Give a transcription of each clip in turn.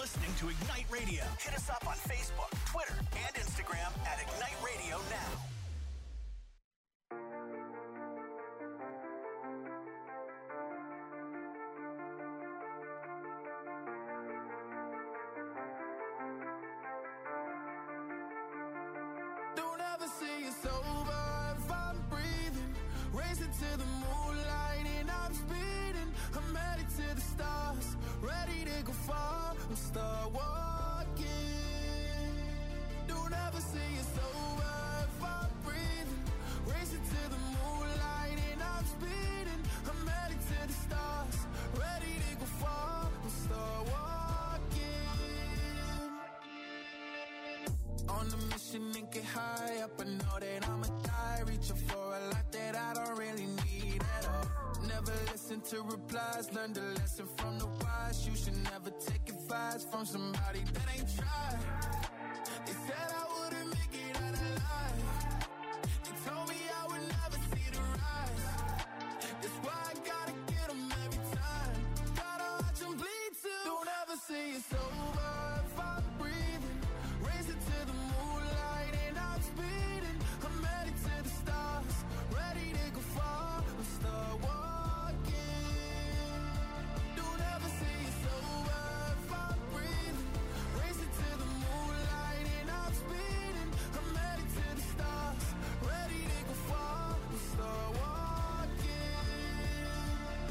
listening to Ignite Radio. Hit us up on Facebook, Twitter, and Instagram at Ignite Radio Now. Don't ever say it's over if I'm breathing. Racing to the moonlight and I'm speeding. I'm headed to the stars, ready to go far and start walking. Don't ever say it's over if I'm breathing. Racing to the moonlight and I'm speeding. I'm headed to the stars, ready to go far and start walking. On the mission and get high up, I know that I'ma die, reaching for a lot that I don't really need at all. Never listen to replies, learn the lesson from the wise. You should never take advice from somebody that ain't tried. They said I wouldn't make it out alive. They told me I would never see the rise. That's why I gotta get them every time. Gotta watch them bleed too. Don't ever say it's over if I'm breathing. Racing to the moonlight and I'm speeding. I'm headed to the stars, ready to go far and start walking. Don't ever say it's over if I'm breathing. Racing to the moonlight and I'm speeding. I'm headed to the stars, ready to go far and start walking.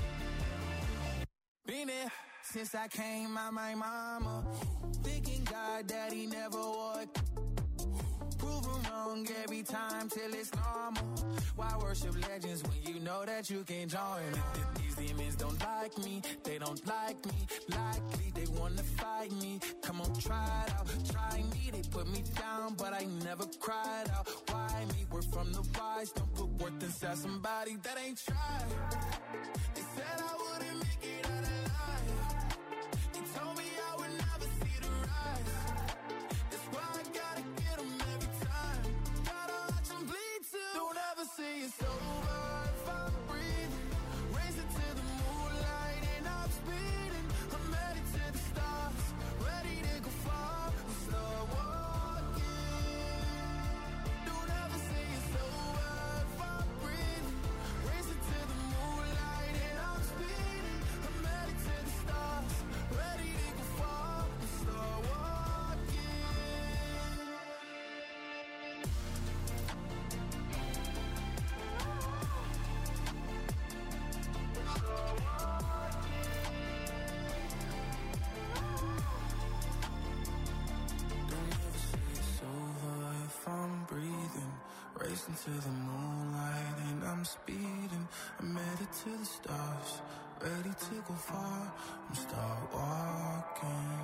Been there since I came out my mama, thinking God that he never would. Proven wrong every time till it's normal. Why worship legends when you know that you can join? These demons don't like me, they don't like me. Likely they wanna fight me. Come on, try it out, try me. They put me down, but I never cried out. Why me? We're from the wise. Don't put worth inside somebody that ain't tried. They said I wouldn't make it out alive. They told me I would never see the rise. That's why I gotta get them every time. Gotta watch them bleed too. Don't ever say it's over if I'm breathing. Racing to the moonlight and I'm speeding. I'm headed to the stars, ready to go far and start walking. Don't ever say it's over if I'm breathing. Racing to the moonlight and I'm speeding. I'm headed to the stars, ready to go far and start walking. Don't ever say it's over if I'm breathing. Racing to the moonlight and I'm speeding. I'm headed to the stars, ready to go far and start walking.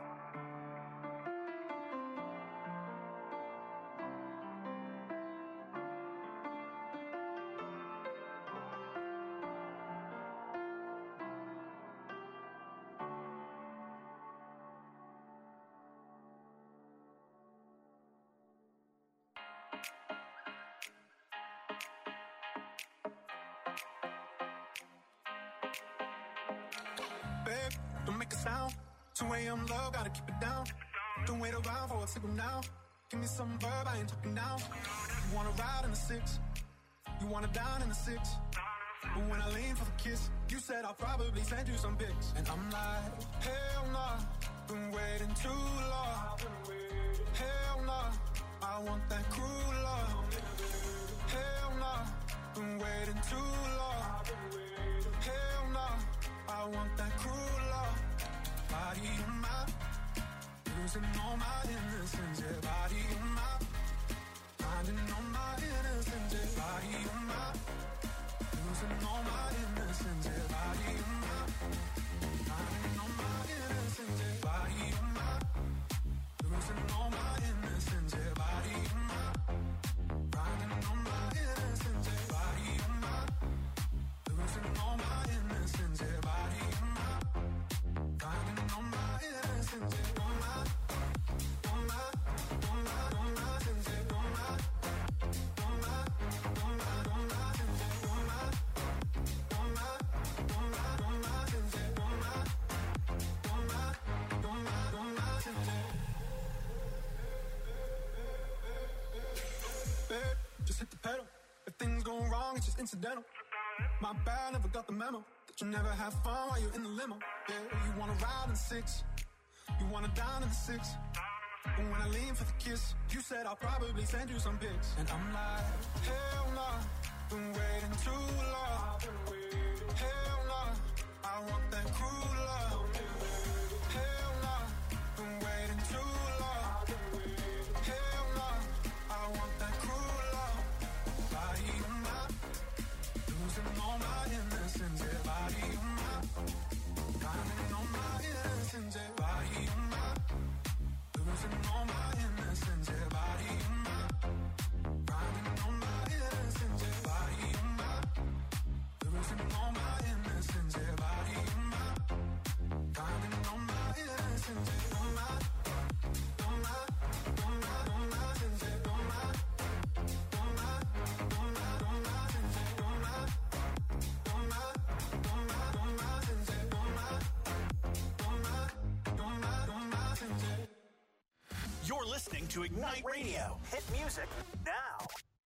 Babe, don't make a sound. 2 a.m. love, gotta keep it down. Don't wait around for a signal now. Give me some verb, I ain't talking now. You wanna ride in the 6, you wanna dine in the 6. But when I lean for the kiss, you said I'll probably send you some pics. And I'm like, hell nah, been waiting too long. Hell nah, I want that cruel love. Hell nah, been waiting too long. Hell nah, I want that cruel love. Body on my, losing all my innocence. Yeah, body on my, finding all my innocence. Yeah, body on my, losing all my innocence. Yeah, body on my, finding all my innocence. Yeah, body on my, losing all my innocence. Yeah, body on my, finding all my innocence. Yeah, body on my, losing all my innocence. Yeah, body on my, finding all my innocence. Yeah, on my, on my, on my, on my. incidental. My bad, never got the memo that you never have fun while you're in the limo. Yeah, you wanna ride in the six, you wanna dine in the six. But when I lean for the kiss, you said I'll probably send you some pics. And I'm like, hell nah, been waiting too long. Hell nah, I want that cruel love. Hell nah, been waiting too long. Hell nah, I want that cruel love. Body on my, losing all my innocence. Yeah, body on my, drowning all my innocence. Yeah, body on my, losing all my innocence. Yeah, body on my, drowning all my innocence. Yeah, body on my, losing all my innocence. Yeah, body on my, drowning all my innocence. Yeah, on my, on my, on my, on my innocence. Yeah, on my, on my, on my, on my innocence. Yeah, on my, on my, on my, on my innocence. Yeah, on my, on my, on my, on my innocence. Yeah. You're listening to Ignite Radio. Hit music now.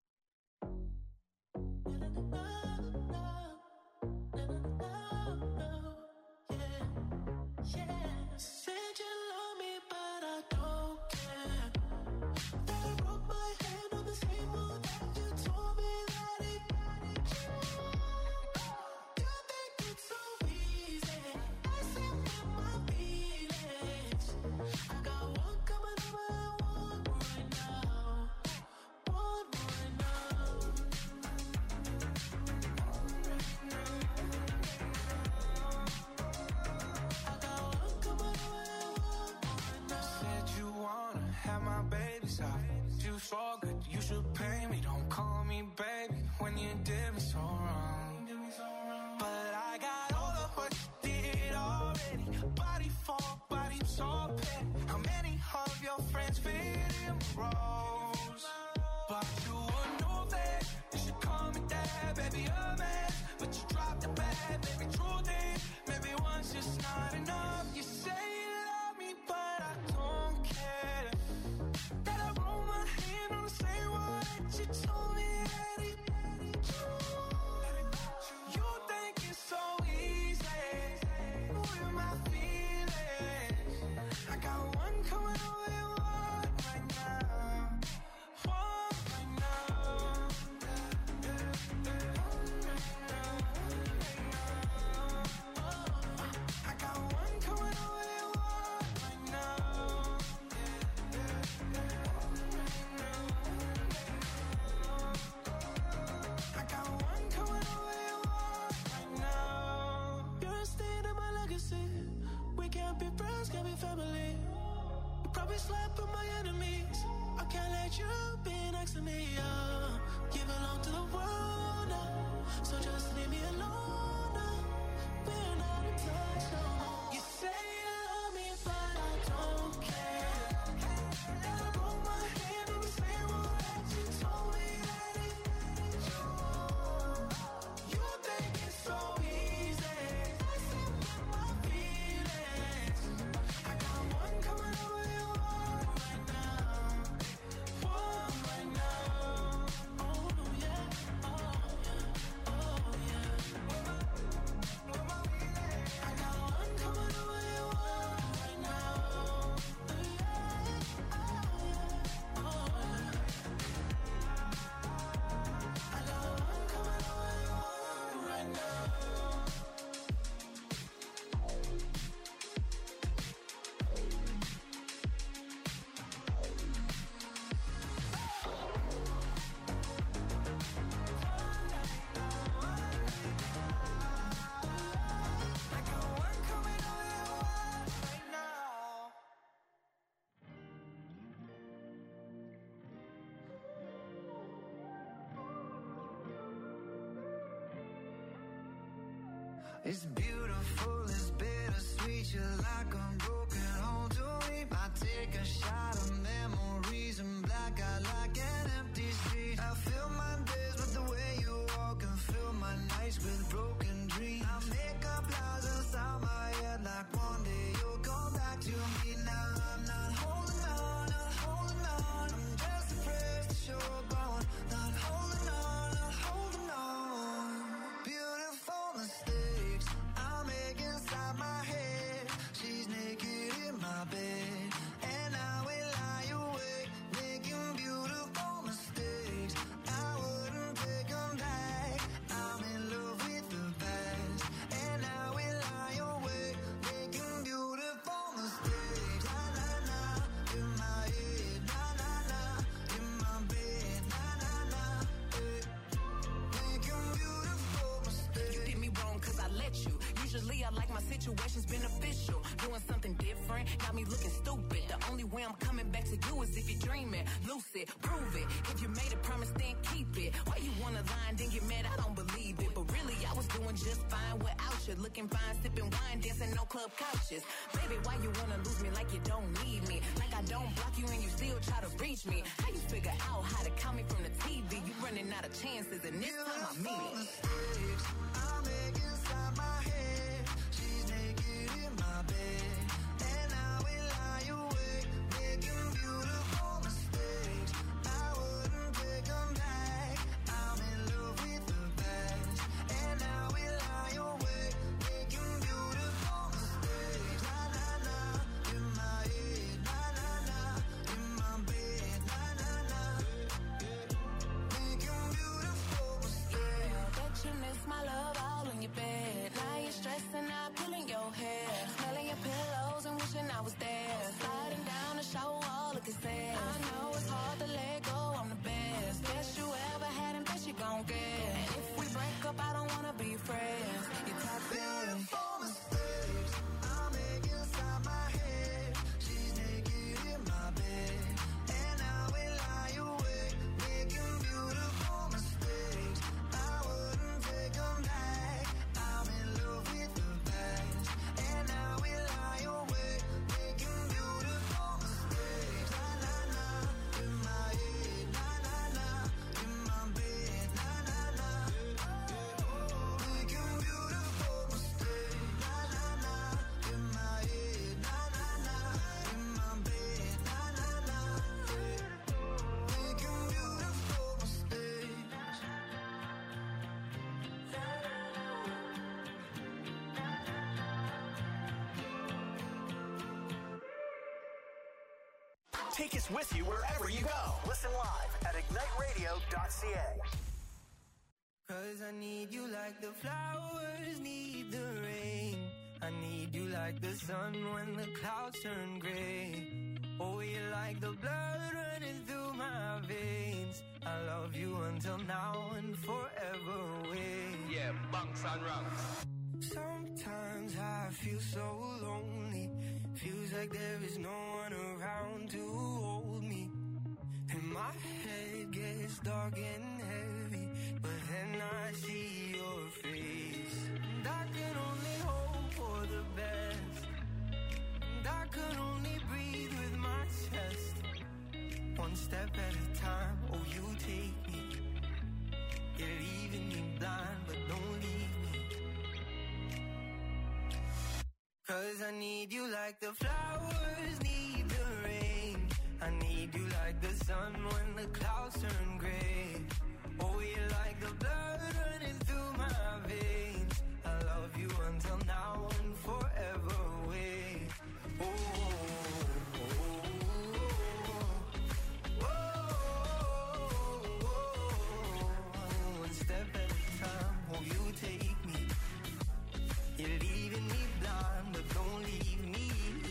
Said you love me, but I don't care. That I broke my hand on the same wall that you told me that it you think it's so easy. I said with my feelings. I got one coming over and one right now. One right now. I got one coming over and one right now. Said you wanna have my babies out. You so good, you should pay me. Don't call me baby when you did me so wrong. But I got all of what you did already. Body for body, so petty. How many of your friends fit in the roles? But you would know that you should call me dad, baby, a man. But you dropped the bad, baby, true thing. Maybe once just not enough. You say you love me, but I don't care. That I roll my hand on the same wall that you told me that it you think it's so easy with my feelings. I got one coming over and one right now. One right now. I got one coming over and one right now. I got one coming over and one right now. You're a stain in my legacy. We can't be friends, can't be family. You probably slept with my enemies. I can't let you be next to me. You belong to the world now, so just leave me alone now. We're not in touch no more. You say you love me, but I don't care. That I broke my hand on the same wall that you told me that it you think it's so easy. I said with my feelings. I got one coming over and one right now. One right now. Oh yeah, oh yeah, oh yeah. I got one coming over and one right now. Oh yeah, oh yeah. I got one coming over and one right now. I got one coming over and one right now. It's beautiful, it's bittersweet. You're like a broken home to me. I take a shot of memories and black out like an empty street. I fill my days with the way you walk and fill my nights with broken dreams. I make up lies inside my head like one day you'll come back to me. Now I'm not holding on, not holding on. I'm just afraid to show up on. Not holding on, not holding on. situation's beneficial. Doing something different, got me looking stupid. The only way I'm coming back to you is if you're dreaming. Lucid, prove it. If you made a promise, then keep it. Why you wanna lie and then get mad? I don't believe it. But really, I was doing just fine without you. Looking fine, sipping wine, dancing no club couches. Baby, why you wanna lose me like you don't need me? Like I don't block you and you still try to reach me. How you figure out how to count me from the TV? You running out of chances and this time I mean it. I make inside my head. She's naked in my bed, and I will lie awake, making beautiful mistakes. I wouldn't take them back. I'm in love with the past, and I will lie awake, making beautiful mistakes. Na na na, in my head. Na na na, in my bed. Na na na, making beautiful mistakes. I bet you miss my love all in your bed. Now you're stressing out, pulling your hair, smelling your pillows and wishing I was there. Sliding down the shower wall, looking sad. I know it's hard to let go, I'm the best. Best you ever had and best you gon' get. And if we break up, I don't wanna be friends. You talk Beautiful mistakes I make inside my head. She's naked in my bed, and I will lie awake, making beautiful mistakes. I wouldn't take them back. I'm in love with the past, and I will lie awake, making beautiful mistakes. Na na na, in my head. Na na na, in my bed. Na na na, making beautiful mistakes. Na na na, in my head. Na na na, in my bed. Na na na, making beautiful mistakes. Take us with you wherever you go. Listen live at igniteradio.ca. Cause I need you like the flowers need the rain. I need you like the sun when the clouds turn gray. Oh, you're like the blood running through my veins. I love you until now and forever away. Yeah, bunks and ranks. Sometimes I feel so lonely. Feels like there is no one around to hold me. And my head gets dark and heavy, but then I see your face. And I can only hope for the best. And I can only breathe with my chest. One step at a time, oh you take me. You're leaving me blind, but don't leave me. Cause I need you like the flowers need the rain. I need you like the sun when the clouds turn gray. Oh, you're like the blood running through my veins. I love you until now and forever away. Oh, oh, oh, oh, oh. One step at a time, oh, you take me. You're leaving me blind, but don't leave me.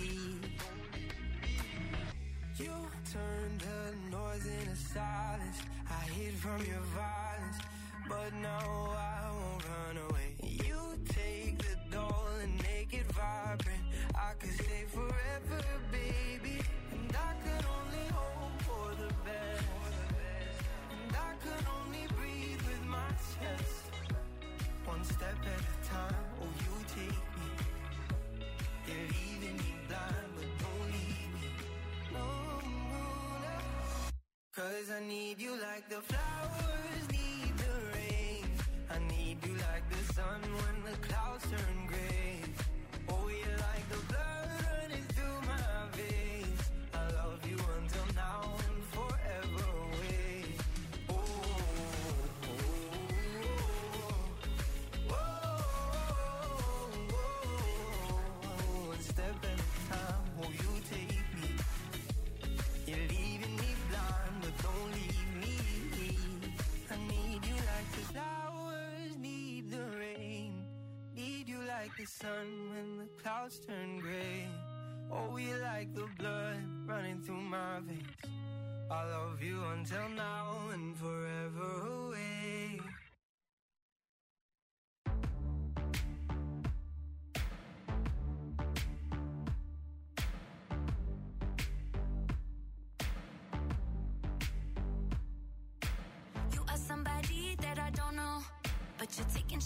You turned the noise into silence. I hid from your violence, but now I won't run away. You take the doll and make it vibrant. I could stay forever, baby. And I could only hope for the best. And I could only breathe with my chest. One step at a time, oh you take me. You're leaving me blind, but don't leave me. No, no, no. Cause I need you like the flowers need the rain. I need you like the sun when the clouds turn gray. Oh, you're like the blood running through my veins. I love you until now and forever away. Oh, oh, oh, oh, oh. One step at a time, oh you take me. You're leaving me blind, but don't leave me. I need you like the flowers need the rain. Need you like the sun when the clouds turn gray. Oh, you like the blood running through my veins. I love you until now and forever away.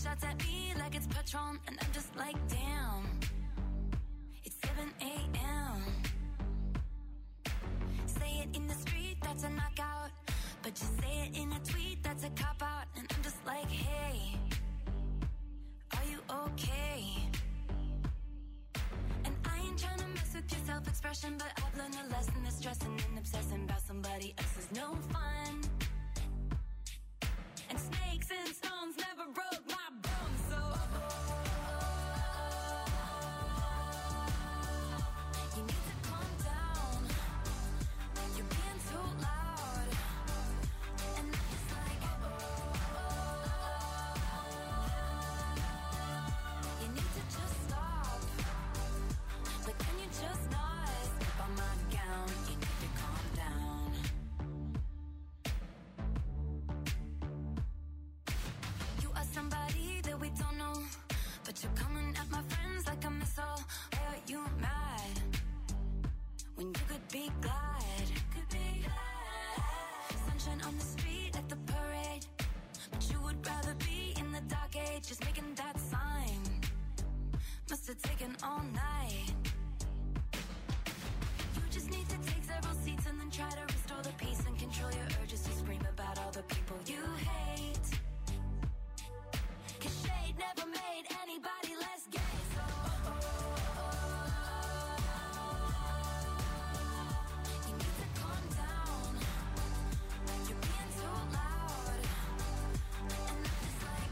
shots at me like it's Patron, and I'm just like, damn. It's 7 a.m. Say it in the street, that's a knockout. But just say it in a tweet, that's a cop-out. And I'm just like, hey, are you okay? And I ain't trying to mess with your self-expression, but I've learned a lesson that stressing and obsessing about somebody else is no fun. And snakes and stones never broke my bones, so you need to calm down. You're being too loud. And I'm just like, you need to just stop. But can you just not step on my gown? You need to calm down. You are somebody that we don't know, but you're coming at my friends like a missile. Why are you mad when you could be glad? Could be glad. Sunshine on the street at the parade, but you would rather be in the dark age, just making that sign. Must have taken all night. You just need to take several seats and then try to restore the peace and control your urges to scream about all the people you hate. 'Cause shade never made anybody less gay, so you need to calm down. You're being too loud. And I'm just like,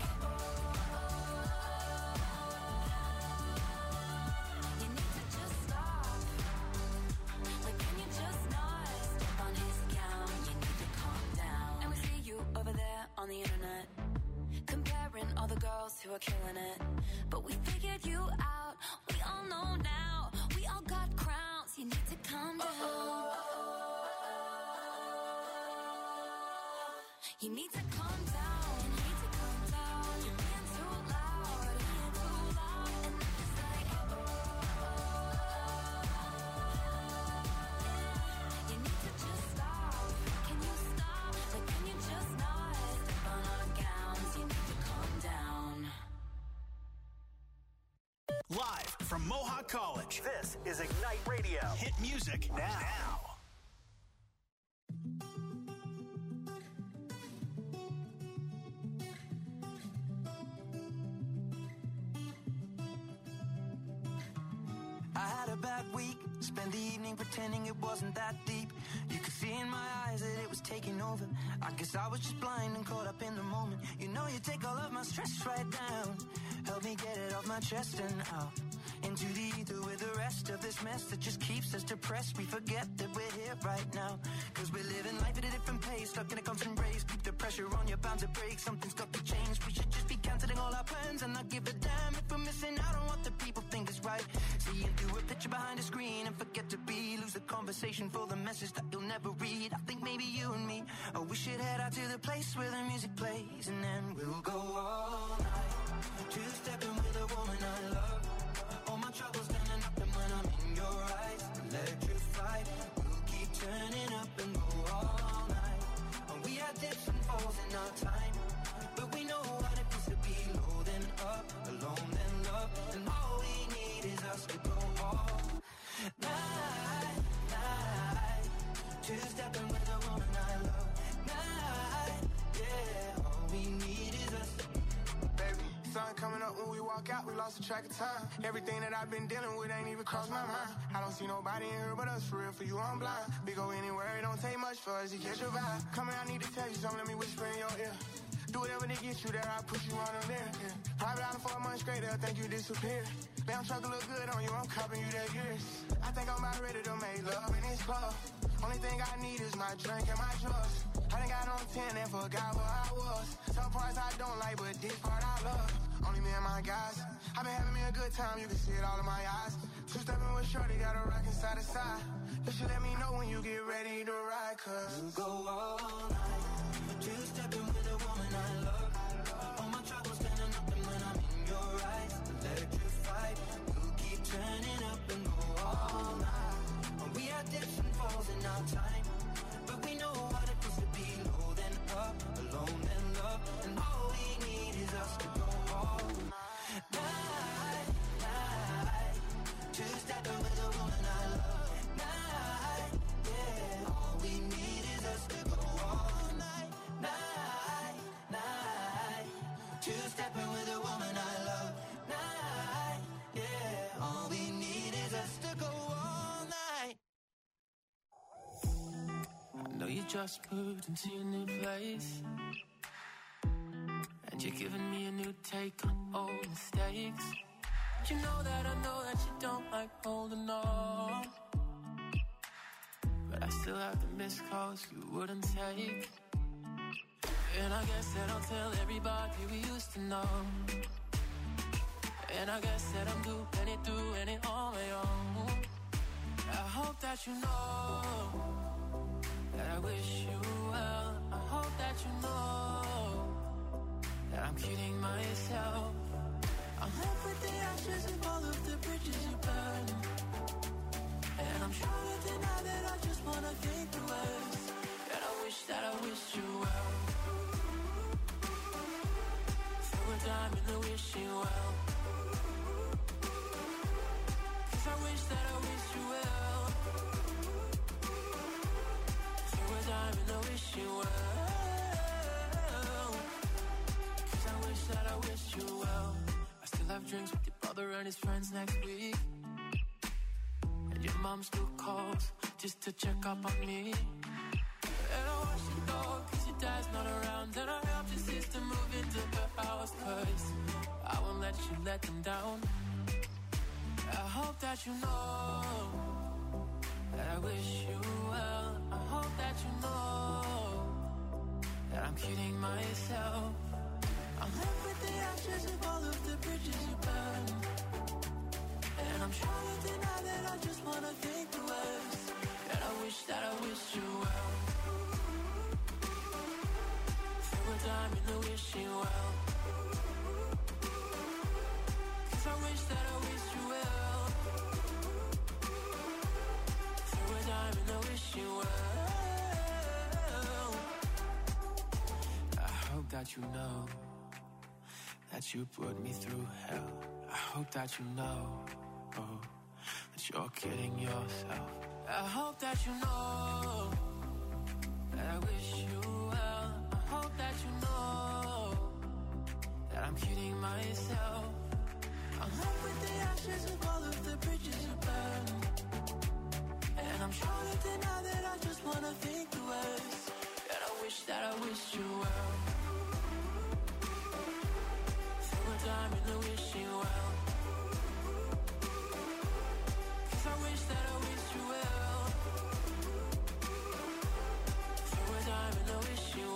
you need to just stop. Like, can you just not step on his gown? You need to calm down. And we see you over there on the internet, comparing all the girls who are killing it. But we figured you out. We all know now. We all got crowns. You need to calm down. You need to calm down. You need to calm down. You're being too loud. Being too loud. And I'm just like, you need to just stop. Can you stop? Like, can you just not step on our gowns? You need to calm down. Live from Mohawk College, this is Ignite Radio. Hit music now. I had a bad week, spent the evening pretending it wasn't that deep. You could see in my eyes that it was taking over. I guess I was just blind and caught up in the moment. You know you take all of my stress right down. Help me get it off my chest and out into the ether with the rest of this mess that just keeps us depressed. We forget that we're here right now, 'cause we're living life at a different pace, stuck in a constant race. Keep the pressure on, you're bound to break. Something's got to change. We should just be cancelling all our plans and not give a damn if we're missing out on what the people think is right. Seeing through a picture behind a screen and forget to be. Lose the conversation for the message that you'll never read. I think maybe you and me, oh, we should head out to the place where the music plays, and then we'll go all night, two-stepping with a woman I love. All my troubles standing up, and when I'm in your eyes, electrified. We'll keep turning up and go all night. And we had dips and falls in our time, but we know what it feels to be low then up, alone then love. And all we need is us to go all night, night. Two-stepping with a woman I love. Night, yeah. All we need is us. Baby, sun coming up when we walk out, we lost track of time. Everything that I've been dealing with ain't even crossed my mind. I don't see nobody in here but us, for real, for you I'm blind. We go anywhere, it don't take much for us to catch your vibe. Come here, I need to tell you something, let me whisper in your ear. Do whatever to get you there, I push you on them there. Yeah. Private island for a month straight, they'll think you disappeared. Damn truck look good on you, I'm copping you that gears. I think I'm about ready to make love in this club. Only thing I need is my drink and my drugs. I done got on 10 and forgot where I was. Some parts I don't like, but this part I love. Only me and my guys. I been having me a good time, you can see it all in my eyes. Two-stepping with shorty, got a rockin' side to side. You should let me know when you get ready to ride, 'cause we'll go all night. Two-stepping with a woman I love. All my troubles standing up, and when I'm in your eyes, electrified. We'll keep turning up and go all night. And we had dips and falls in our time, but we know what it feels to be low then up, alone then love. And all we need is us to go all just moved into a new place, and you're giving me a new take on old mistakes. You know that you don't like holding on, but I still have the missed calls you wouldn't take. And I guess that I'll tell everybody we used to know. And I guess that I'm doing it on my own. I hope that you know that I wish you well. I hope that you know that I'm kidding myself. I'm left with the ashes of all of the bridges you burned, and I'm trying to deny that I just wanna think the worst. And I wish you well. Throw a dime in the wishing well, 'cause I wish you well. Throw a dime in the wishing well, 'cause I wish you well. I still have drinks with your brother and his friends next week, and your mom still calls just to check up on me. And I watch you go 'cause your dad's not around, and I helped your sister move into her house 'cause I won't let you let them down. I hope that you know that I wish you well. I hope that you know that I'm kidding myself. I'm left with the ashes of all of the bridges you burned, and I'm trying to deny that I just wanna think the worst. And I wish you well. Throw a dime in the wishing well, 'cause I wish you well. Throw a dime in the wishing well. I hope that you know that you put me through hell. I hope that you know, oh, that you're kidding yourself. I hope that you know that I wish you well. I hope that you know that I'm kidding myself. I'm left with the ashes of all of the bridges you burned, and I'm trying to deny that I just wanna think the worst. And I wish you well. Throw a dime in the wishing well, 'cause I wish you well. Throw a dime in the wishing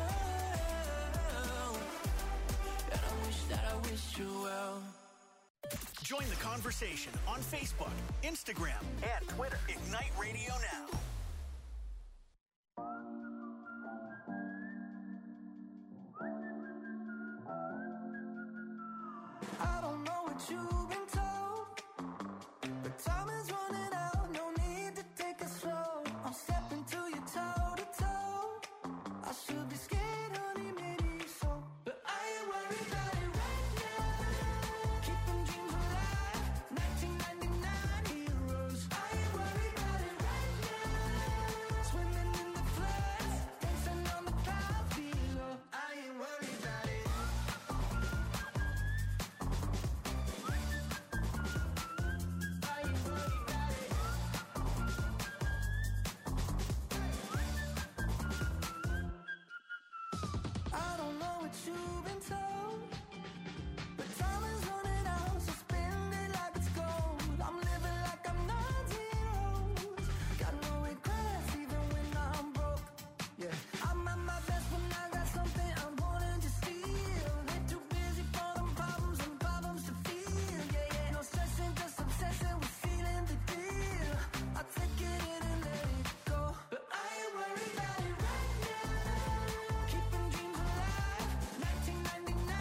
well, and I wish you well. Join the conversation on Facebook, Instagram, and Twitter. Ignite Radio Now. I don't know what you've been told, but time is running out. No need to take it slow. I'm stepping to you toe to toe. I should be scared, honey, maybe so, but I ain't worried about it right now. Keeping dreams alive, 1999 heroes. I ain't worried about it right now. Swimming in the floods, dancing on the clouds below. I ain't worried about it. I don't know what you've been told, but time is running out, so spend it like it's gold. I'm living like I'm 9 zeros. Got no regrets even when I'm broke. Yeah, I'm at my best when I got something I'm wanting to steal. They're too busy for them problems and problems to feel. Yeah, no stressing, just obsessing with sealing the deal. I take it in and let it go, but I ain't worried about it right now. Keeping dreams alive, 1999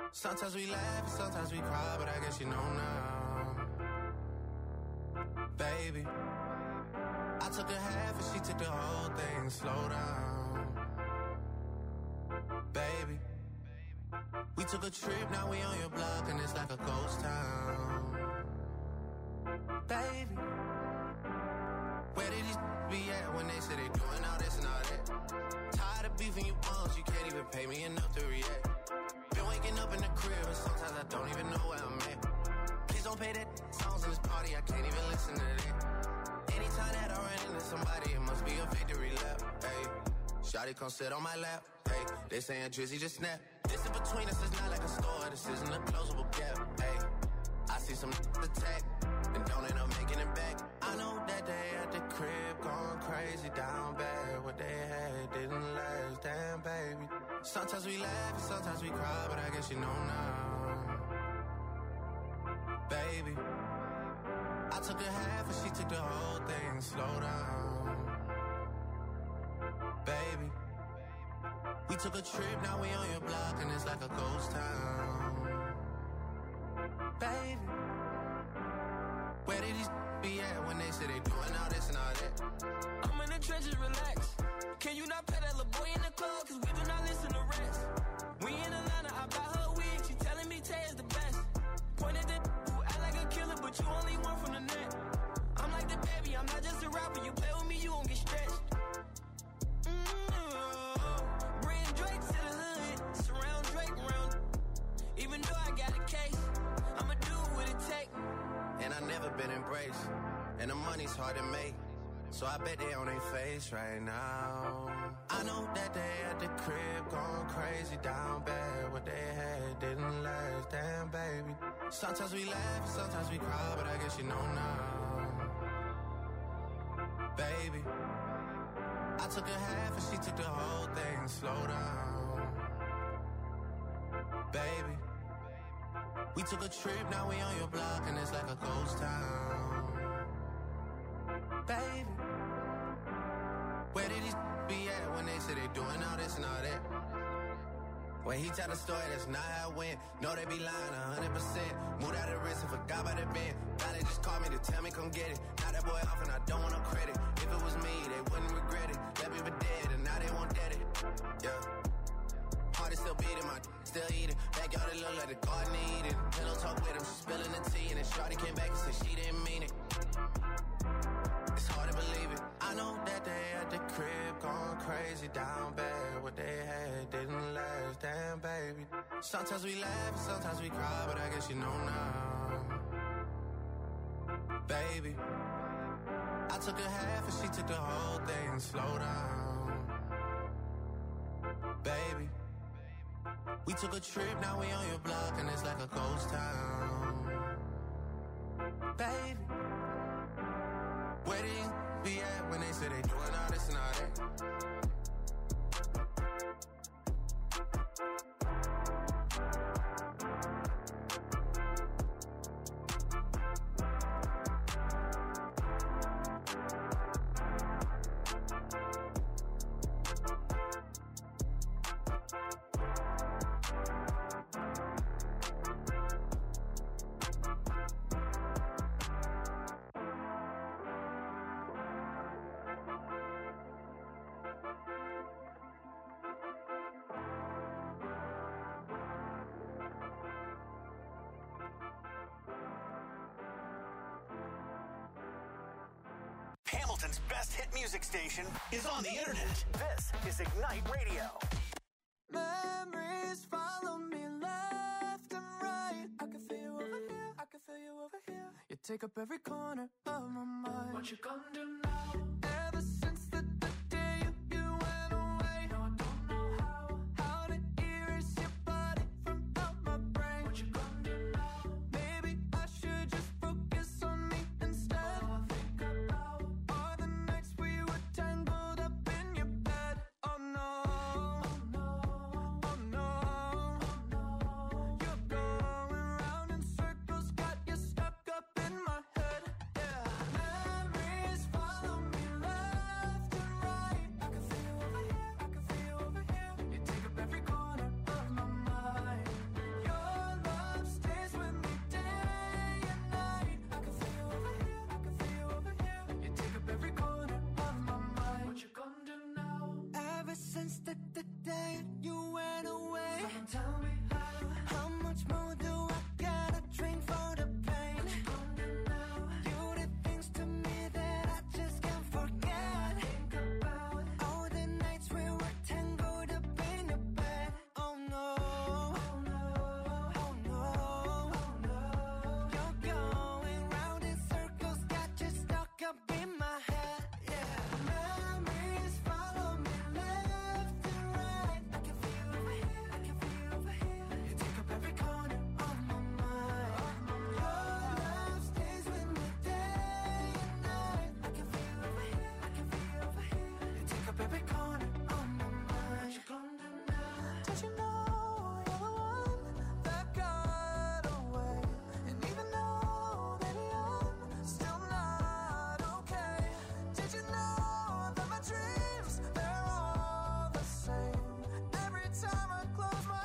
Sometimes we laugh and sometimes we cry, but I guess you know now. Baby, I took a half and she took the whole thing. Slow down. Baby, we took a trip, now we on your block and it's like a ghost town. Baby, where did these be at when they say they doing all this and all that? Tired of beefing you bums, you can't even pay me enough to react. Been waking up in the crib and sometimes I don't even know where I'm at. Please don't pay that songs in this party, I can't even listen to that. Anytime that I run into somebody, it must be a victory lap. Hey, shawty come sit on my lap. Hey, they saying Drizzy just snap. This in between us is not like a store, this isn't a closable gap. Hey, I see some attack and don't end up making it back. I know that they at the crib going crazy down bad. What they had didn't last, damn baby. Sometimes we laugh and sometimes we cry, but I guess you know now. Baby, I took a half and she took the whole thing. Slow down. Baby, we took a trip, now we on your block and it's like a ghost town. Baby, where did these be at when they say they doing all this and all that? I'm in the trenches, relax. Can you not pet that little boy in the club? Cause we do not listen to rest. We in Atlanta, I buy her wig. She telling me Tay is the best. Pointed at who act like a killer, but you only one from the net. I'm like the baby, I'm not just a rapper. You play with me, you gon' get stretched. Bring Drake to the hood. Surround Drake around. Even though I got a case, I'ma do what it take. And I never been embraced, and the money's hard to make, so I bet they on their face right now. I know that they at the crib going crazy down bad. What they had didn't last, damn baby. Sometimes we laugh and sometimes we cry, but I guess you know now. Baby, I took a half and she took the whole thing. Slow down. Baby, we took a trip, now we on your block and it's like a ghost town. Baby, where did these be at when they say they doing all this and all that? When he tell the story, that's not how it went. No, they be lying 100%. Moved out of the wrist and forgot about the bend. Now they just call me to tell me come get it. Now that boy off and I don't want no credit. If it was me, they wouldn't regret it. Left me for dead and now they won't dead it. Yeah. Heart is still beating, my still eating. Backyard it look like the garden eating. Pillow talk with him, she spilling the tea. And then shawty came back and said she didn't mean it. It's hard to believe it. I know that they at the crib going crazy down bad. What they had didn't last, damn baby. Sometimes we laugh and sometimes we cry, but I guess you know now. Baby, I took a half and she took the whole thing. Slow down. Baby, we took a trip, now we on your block and it's like a ghost town. Baby, where did you be at when they say they doing all this and all that? Hamilton's best hit music station is on the internet. This is Ignite Radio. Memories follow me left and right. I can feel you over here, I can feel you over here. You take up every corner of my mind. What you gonna do now? Ever since the day you went away, No, I don't know how to erase your body from out my brain. what you gonna do now. Maybe I should just focus on me instead. All I think about All the nights we were tangled up in your bed. Oh no, oh no, you're going round in circles, got you stuck up in my head. Yeah, memories follow Did you know you're the one that got away? And even though that I'm still not okay, did you know that my dreams, they're all the same? Every time I close my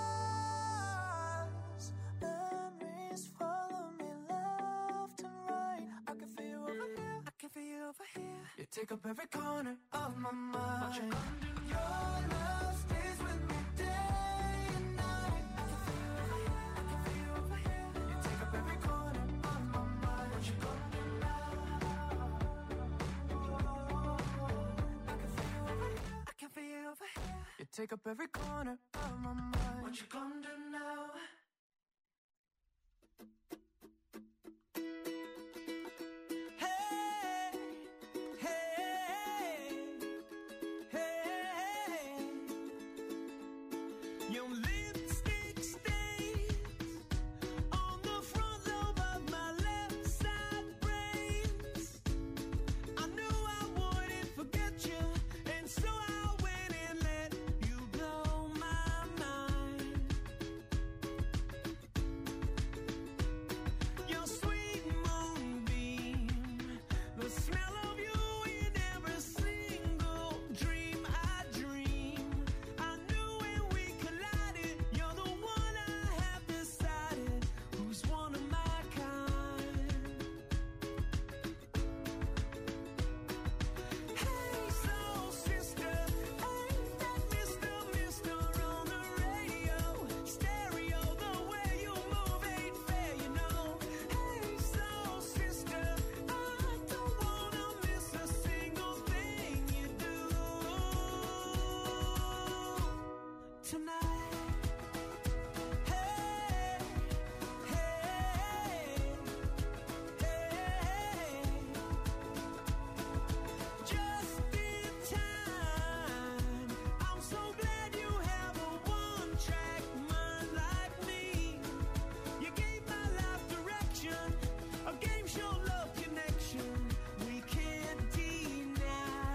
eyes, memories follow me left and right. I can feel you over here, I can feel you over here. You take up every corner of my mind. Your love stays with me day and night. I can feel you over here, I can feel you over here. You take up every corner of my mind. What you gonna do now? I can feel you over here, I can feel you over here. You take up every corner of my mind. What you gonna do now? Your lipstick stains on the front lobe of my left side brains. I knew I wouldn't forget you, and so I went and let you blow my mind. Your sweet moonbeam, the smell of you in every single dream I dream. I knew when we collided, you're the one I have decided who's one of my kind. Hey, soul sister, ain't that Mr. on the radio? Stereo, the way you move ain't fair, you know. Hey, soul sister, I don't wanna miss a single thing you do tonight. Hey, hey, hey, just in time. I'm so glad you have a one-track mind like me. You gave my life direction, a game show love connection we can't deny.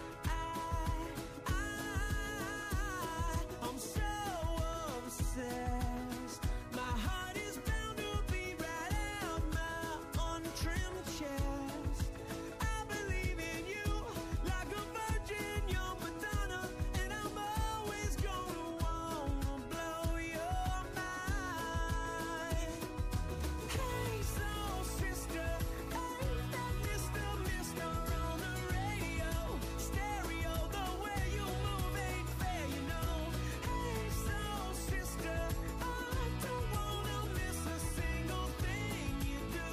I'm so obsessed. My heart is bound to be right out my untrimmed chest. I believe in you like a virgin, young Madonna, and I'm always gonna wanna blow your mind. Hey, soul sister, ain't that Mr. on the radio? Stereo, the way you move ain't fair, you know. Hey, soul sister, I don't wanna miss a single thing you do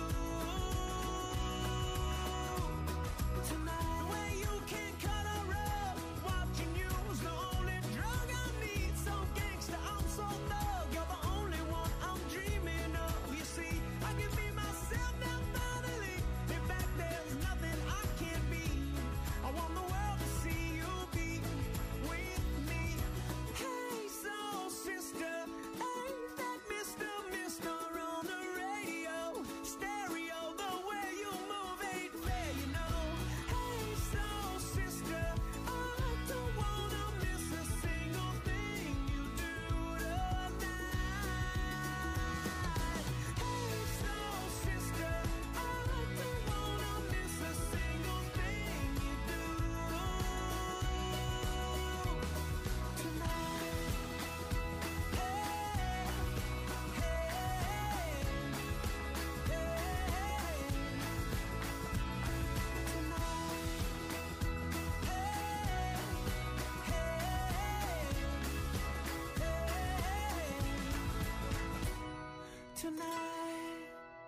tonight. The way you can cut a rug, watching you's the only drug I need. So gangsta, I'm so thug, you're the only one I'm dreaming of. You see, I can be myself now finally. In fact, there's nothing I can't be. I want the world to see you be with me. Hey, soul sister, ain't that Mr. on the radio? Stereo, the way you move ain't fair, you know. Hey, soul sister, I don't wanna miss a single thing you do tonight. Hey, soul sister, I don't wanna miss a single thing you do tonight. Tonight.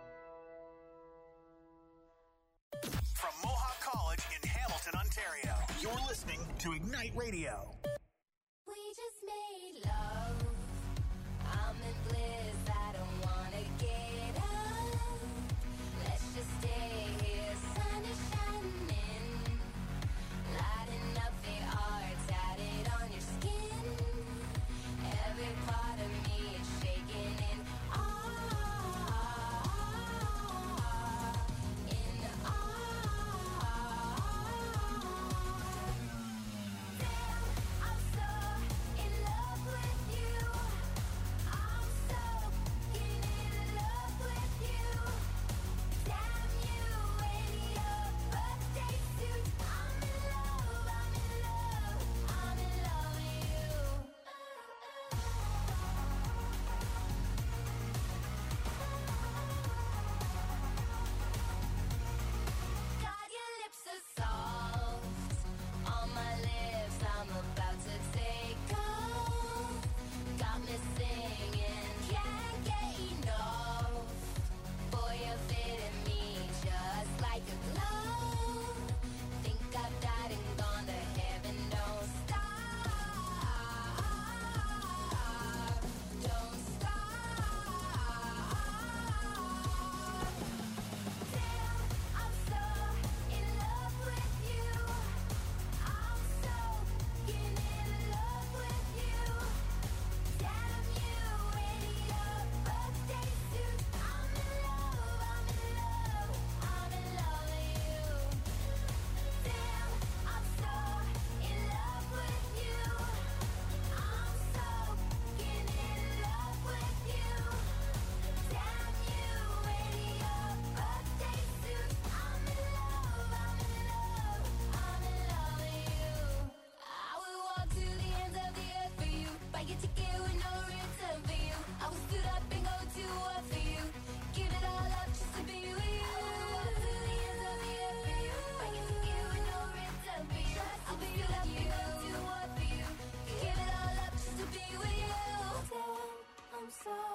From Mohawk College in Hamilton, Ontario, you're listening to Ignite Radio. We just made love. I'm in bliss. I don't wanna get up. Let's just stay here. Sun is shining, lighting up the art tatted on your skin. Every part of me is shaking in awe. Damn, I'm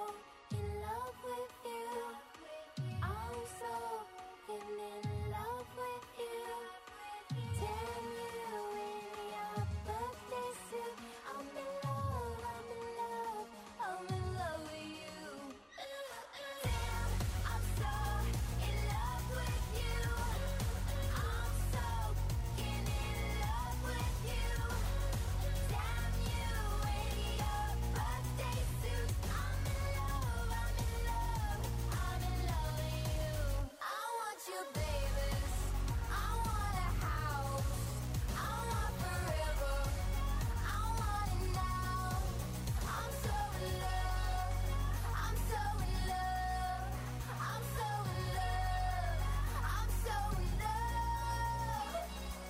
in love with you. I'm so in love with you. Damn you in your birthday suit. I'm in love, I'm in love, I'm in love with you. Damn, I'm so in love with you. I'm so in love with you. Damn you in your birthday suit. I'm in love, I'm in love, I'm in love with you. I want you, babies. I want a house. I want forever. I want it now. I'm so in love. I'm so in love. I'm so in love. I'm so in love.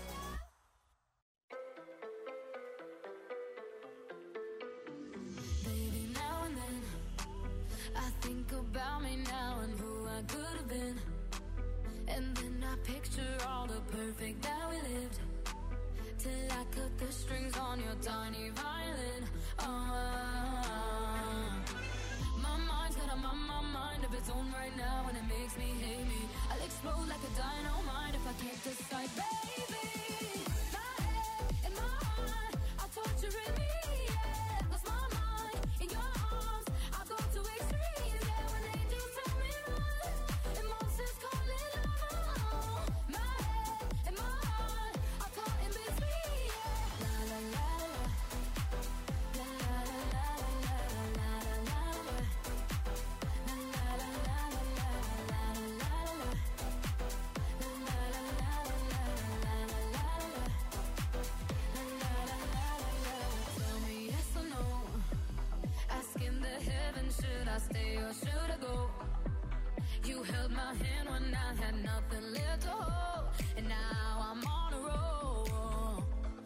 Baby, now and then I think about me now and who I could have been. And then I picture all the perfect that we lived. Till I cut the strings on your tiny violin. My mind's got a mind of its own right now, and it makes me hate me. I'll explode like a dynamite if I can't decide, baby. My head and my heart are torturing me. Yeah, lost my mind in your arms. I go to extremes. Yeah, when angels tell me run, and monsters call it love. My head and my heart are caught in between. Yeah, la la la la, la la la la la la la la. Tell me yes or no. Asking the heavens, should I stay or should I go? You held my hand when I had nothing left to hold, and now I'm on a roll.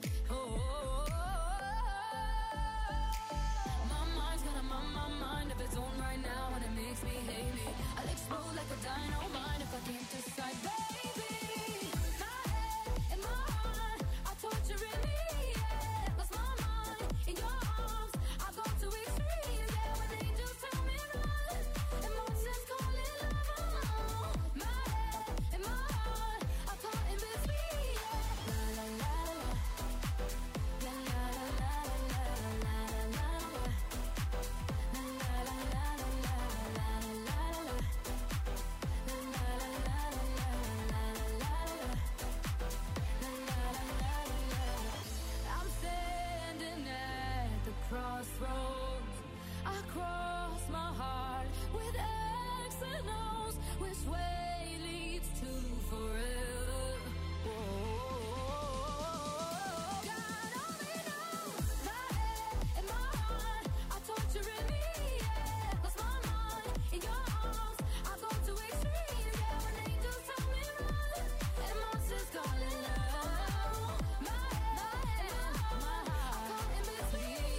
My mind's got a mind of its own right now, and it makes me hate me. I'll explode like a dynamite if I can't decide, baby. My head and my heart are torturing me. Yeah, lost my mind in your arms. I go to extremes. Yeah, when angels tell me run, and monsters call it love. My head and my heart are caught in between. Yeah, la la la la, la la la la la la la la. I'm standing at the crossroads. I cross my heart with X and O's. Which way leads to forever? God only knows. My head and my heart are torturing me. Yeah, lost my mind in your arms. I go to extremes. Yeah, when angels tell me run, and monsters call it love. My head and my heart are caught in between.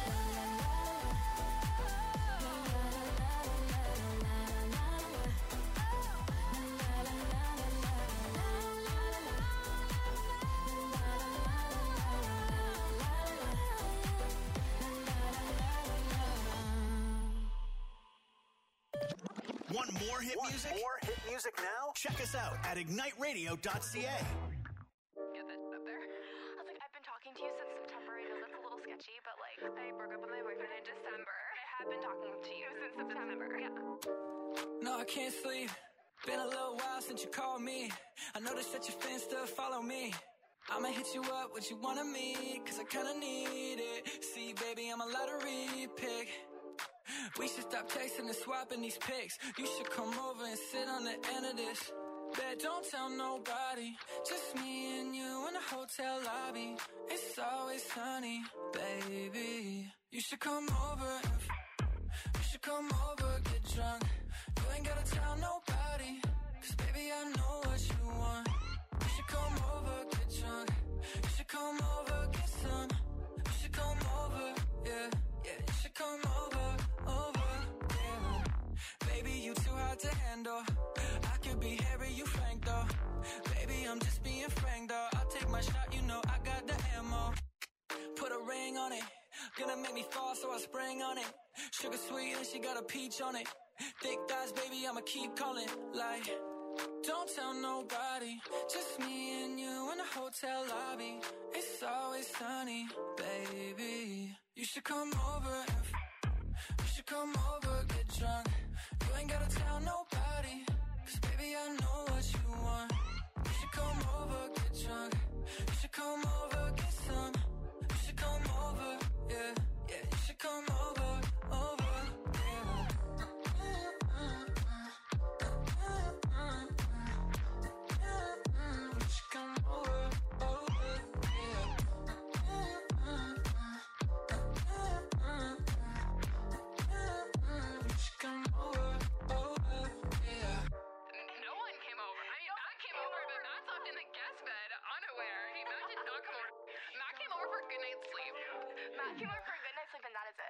Want more hit music? More hit music now? Check us out at igniteradio.ca. Get this up there. I was like, I've been talking to you since September. I know that's a little sketchy, but like, I broke up with my boyfriend in December. I have been talking to you since September. Yeah. No, I can't sleep. Been a little while since you called me. I noticed that your fans still follow me. I'ma hit you up, what you want of me, cause I kinda need it. See, baby, I'm a lottery pick. We should stop texting and swapping these pics. You should come over and sit on the end of this. Bet don't tell nobody, just me and you in the hotel lobby. It's always sunny, baby. You should come over, you should come over, get drunk. You ain't gotta tell nobody, cause baby I know what you want. You should come over, get drunk. You should come over, get some. You should come over, yeah, yeah. You should come over, yeah. Baby, you too hard to handle. I could be Harry, you Frank though. Baby, I'm just being frank though. I'll take my shot, you know I got the ammo. Put a ring on it, Gonna make me fall, so I sprang on it. Sugar sweet and she got a peach on it. Thick thighs, baby, I'ma keep calling. Like, don't tell nobody. Just me and you in the hotel lobby. It's always sunny, baby. You should come over. You should come over, get drunk. You ain't gotta tell nobody. 'Cause baby, I know what you want. You should come over, get drunk. You should come over, get some. You should come over, yeah, yeah. You should come over, over, yeah. You should come over, over, yeah. You should come over, over, yeah. No one came over. I mean, Matt came over, but Matt slept in the guest bed, unaware. Matt did not come over. Matt came over for a good night's sleep. Matt came over for a good night's sleep, and that is it.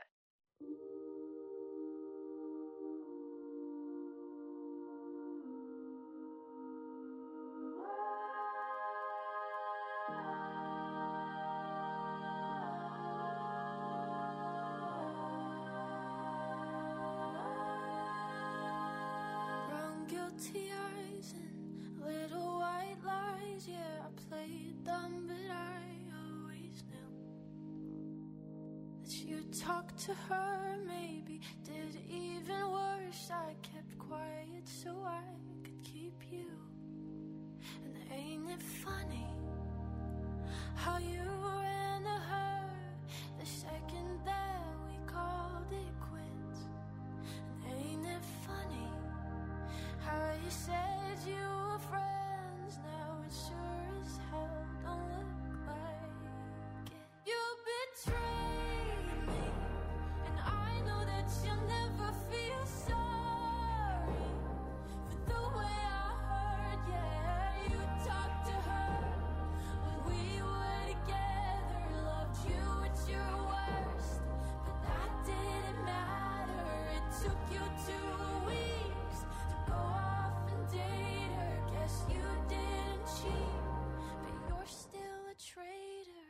Brown guilty eyes and little white lies. Yeah, I played them, but I always knew that you'd talk to her. Maybe did even worse. I kept quiet so I could keep you. And ain't it funny how you ran to her the second that we called it quits? And ain't it funny how you said you were friends? Now it sure as hell don't look like it. You betrayed me, and I know that you'll never feel sorry for the way I hurt. Yeah, you talked to her when we were together, loved you at your worst, but that didn't matter. It took you 2 weeks to go off and date her. Guess you didn't cheat, but you're still a traitor.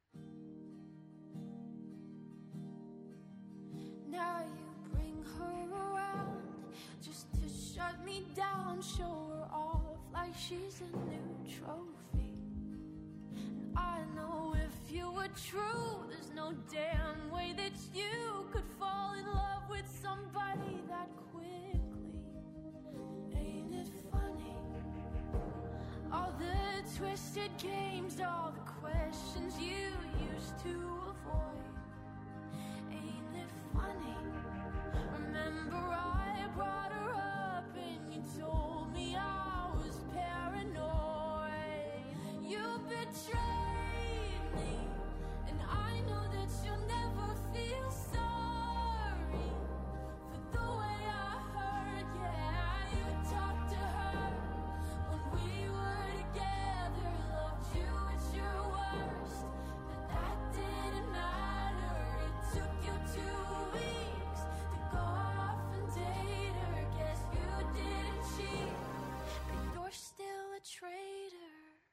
Now you bring her around just to shut me down, show her off like she's a new trophy. And I know if you were true, there's no damn way that you could fall in love with somebody that quickly. Ain't it funny? All the twisted games, all the questions you used to avoid. Ain't it funny? Remember I brought her up and you told me I was paranoid. You betrayed me, and I know that you'll never feel sorry for the way I hurt. Yeah, you talked to her when we were together, loved you at your worst, but that didn't matter. It took you 2 weeks to go off and date her. Guess you didn't cheat, but you're still a traitor.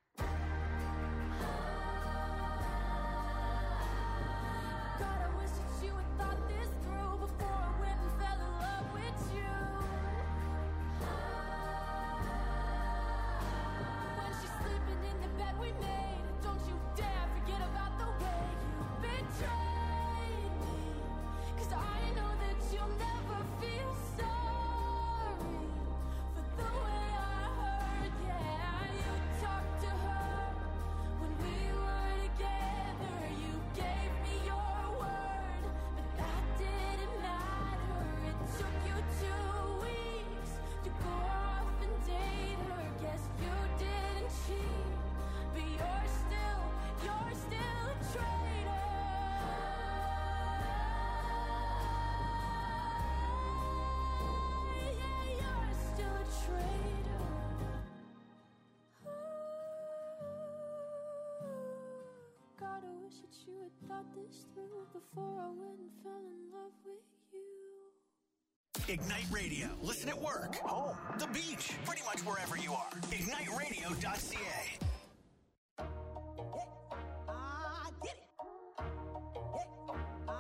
God, I wish that you had thought this through before I went and fell in love with you. When she's sleeping in the bed we made, don't you dare forget about the way you betrayed me. 'Cause I know that you'll never feel sorry for the way I hurt. Yeah, you talked to her when we were together. You gave me your word, but that didn't matter. It took you 2 weeks to go off and date her. Guess you didn't cheat, but you're still a traitor. Yeah, you're still a traitor. God, I wish that you had thought this through before I went and fell in love with you. Ignite Radio. Listen at work, home, the beach, pretty much wherever you are. IgniteRadio.ca. I did it. I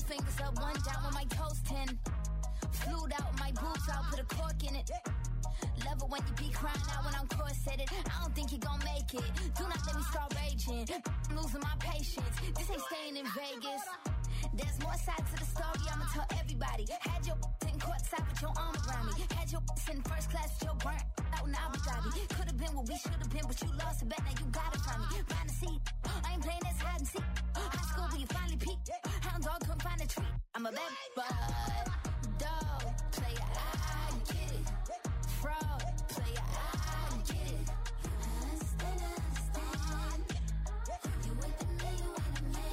fingers up, one down with my toes 10. Flued out my boobs, I'll put a cork in it. Love it when you be crying out when I'm corseted. I don't think you gon' make it. Do not let me start raging. I'm losing my patience. This ain't staying in Vegas. There's more sides to the story, I'ma tell everybody. Had your in courtside with your arm around me. Had your in first class with your burnt out in Abu Dhabi. Could've been what we should've been, but you lost a bet, now you got it from me. Find a seat, I ain't playing this hide and seek. High school where you finally peaked. Hound dog couldn't find a treat. I'm a bad dog player, I get it. Fraud player, I get it. Understand. You with the me, you with the me.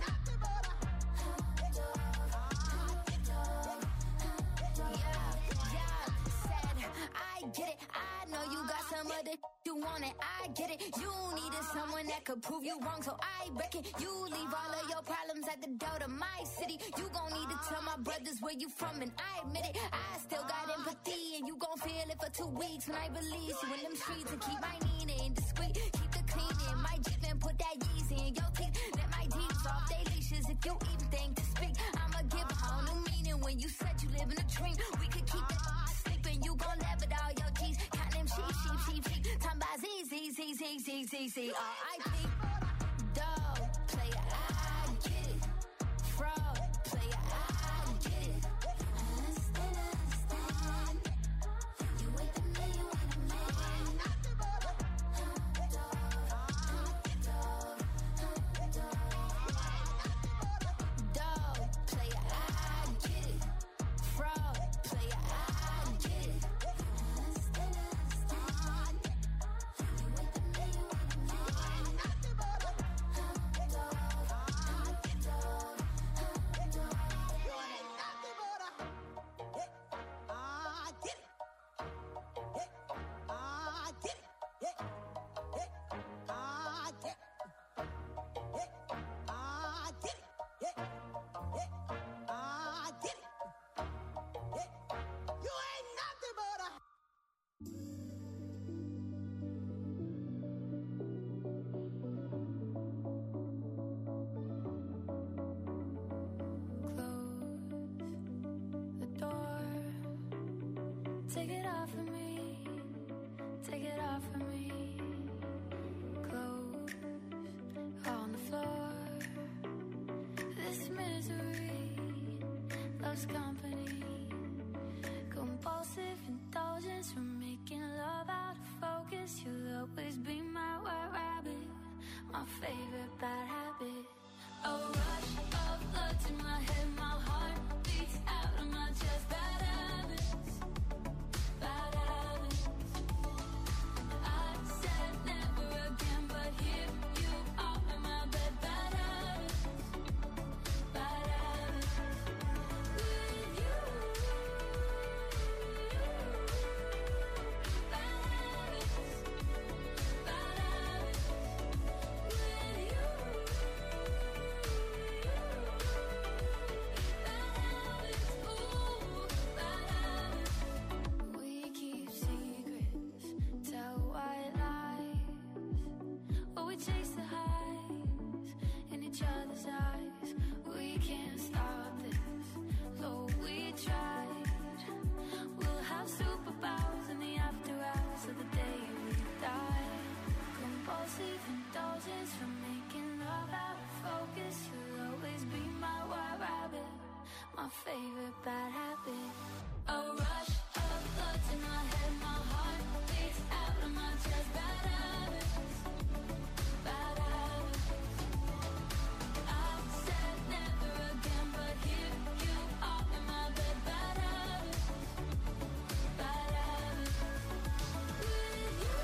I get it, I know you got some other you want it, I get it. You needed someone that could prove you wrong, so I reckon you leave all of your problems at the door to my city. You gon' need to tell my brothers where you from, and I admit it. I still got empathy, and you gon' feel it for 2 weeks when I release you in them streets. And keep my Nina discreet, keep the cleaning, my Jeep and put that Yeezy in your teeth. Let my D's off they leashes if you even think to speak. I'ma give a whole new meaning when you said you live in a dream. We could keep it sleeping, you gon' laugh at all your G's. Count them sheep. Time by Z, R.I.P. Dog player, I get it. Fraud player, I get it. Understand. You with the me, you with the me. Dog player, I get it. Fraud player, I get it. Take it off of me, take it off of me. Clothes on the floor. This misery loves company. Compulsive indulgence from making love out of focus. You'll always be my white rabbit, my favorite bad habit. A rush of blood to my head, my heart beats out of my chest. Bad habits. Bad habits. I said never again, but here you are in my bed. Bad habits. Bad habits. With you. Bad habits. Bad habits. With you. Bad habits. Ooh, bad habits. We keep secrets, tell white lies, or we chase the highs in each other's eyes. We can't stop this, though we tried. We'll have superpowers in the after hours of the day we die. Compulsive indulgence from making love out of focus. You'll always be my white rabbit, my favorite bad habit. A rush of blood to my head, my heart beats out of my chest. Bad habits, bad habits. I said never again, but here you are in my bed. Bad habits, bad habits. With you,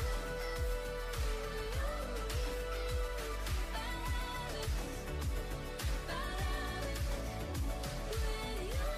bad habits, bad habits. With you.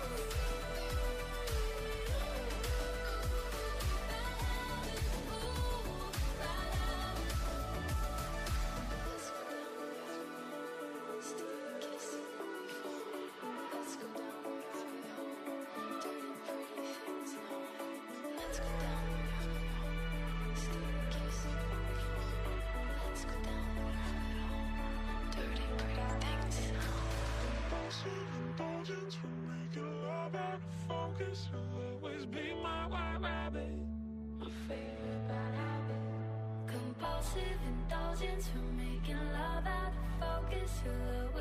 Dirty, pretty things. focus. You'll always be my white rabbit, my favorite bad habit. Compulsive indulgence, we're making love out of focus. You'll always